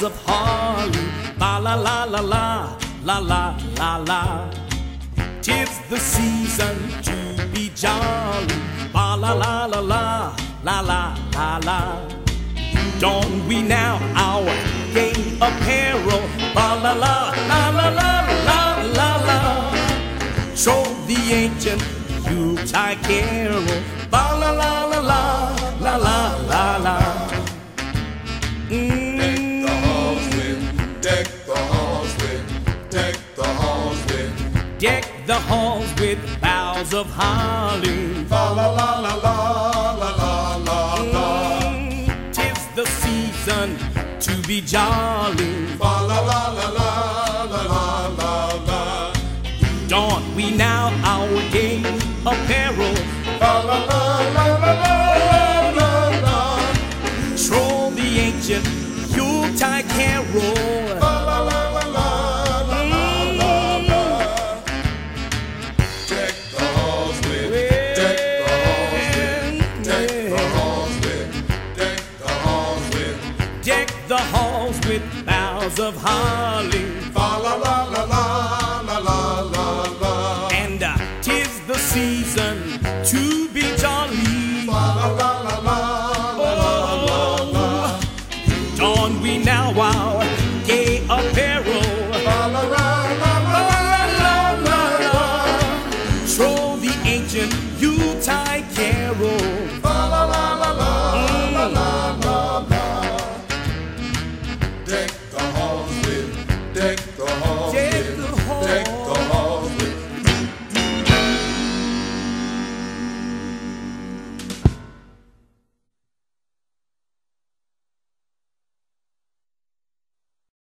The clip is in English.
boughs of holly. La la la la la, la la la la. 'Tis the season to be jolly. La la la la la, la la la la. Don we now our gay apparel. La la la la la la la la la. Troll the ancient Yuletide carol. La la la la la la la la la. Deck the halls with, deck the halls with, deck the halls with, Deck the halls with boughs of holly. la la la la la la la la la. 'Tis the season to be jolly. La la la la la la la la la. Don we now our gay apparel. La la la la la la la la. Troll the ancient Yuletide carol. La la la la la la la la. Deck the halls with, deck the halls with, deck the halls with, deck the halls with, Deck the halls with boughs of holly. la la la la la la la la la. And 'tis the season to be jolly. La la la la la la la la. Don we now our gay apparel. La la la la la la la la. Troll the ancient